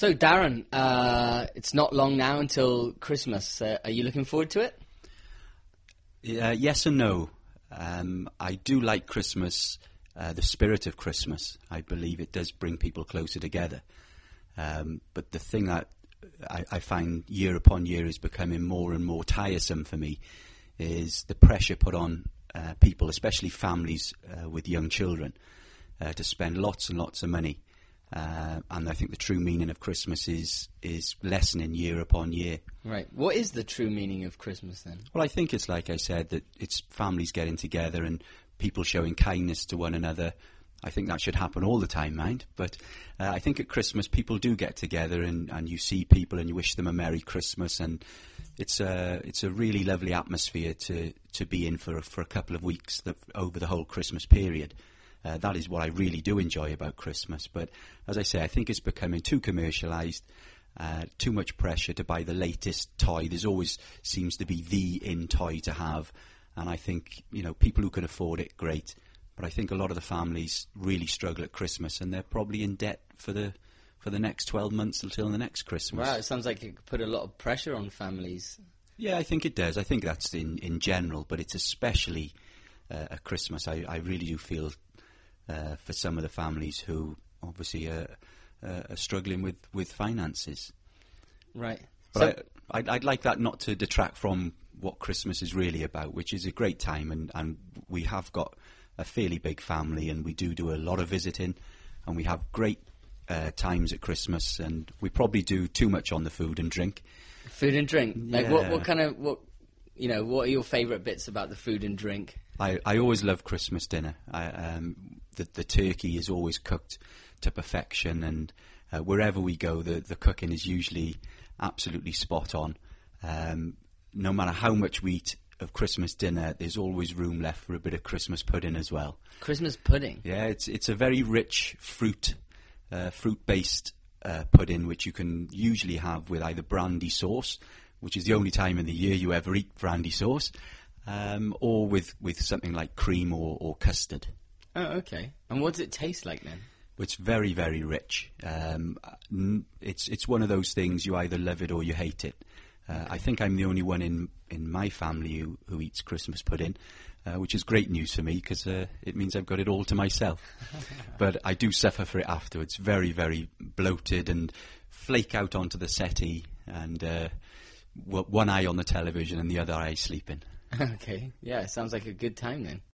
So, Darren, it's not long now until Christmas. Are you looking forward to it? Yes and no. I do like Christmas, the spirit of Christmas. I believe it does bring people closer together. But the thing that I find year upon year is becoming more and more tiresome for me is the pressure put on people, especially families with young children, to spend lots and lots of money. And I think the true meaning of Christmas is lessening year upon year. Right. What is the true meaning of Christmas then? Well, I think it's like I said, that it's families getting together and people showing kindness to one another. I think that should happen all the time, mind. But I think at Christmas people do get together and you see people and you wish them a Merry Christmas. And it's a really lovely atmosphere to be in for a couple of weeks over the whole Christmas period. That is what I really do enjoy about Christmas. But as I say, I think it's becoming too commercialised, too much pressure to buy the latest toy. There's always seems to be the in toy to have. And I think, people who can afford it, great. But I think a lot of the families really struggle at Christmas and they're probably in debt for the next 12 months until the next Christmas. Wow, it sounds like it could put a lot of pressure on families. Yeah, I think it does. I think that's in general, but it's especially at Christmas. I really do feel for some of the families who obviously are struggling with finances. Right. But I'd like that not to detract from what Christmas is really about, which is a great time, and we have got a fairly big family, and we do a lot of visiting, and we have great times at Christmas, and we probably do too much on the food and drink. Food and drink? Yeah. Like what are your favourite bits about the food and drink? I always love Christmas dinner. The turkey is always cooked to perfection, and wherever we go, the cooking is usually absolutely spot on. No matter how much we eat of Christmas dinner, there's always room left for a bit of Christmas pudding as well. Christmas pudding? Yeah, it's a very rich fruit-based pudding, which you can usually have with either brandy sauce, which is the only time in the year you ever eat brandy sauce, or with something like cream or custard. Oh, okay. And what does it taste like then? It's very, very rich. It's one of those things, you either love it or you hate it. I think I'm the only one in my family who eats Christmas pudding, which is great news for me because it means I've got it all to myself. But I do suffer for it afterwards. Very, very bloated and flake out onto the settee and one eye on the television and the other eye sleeping. Okay. Yeah, it sounds like a good time then.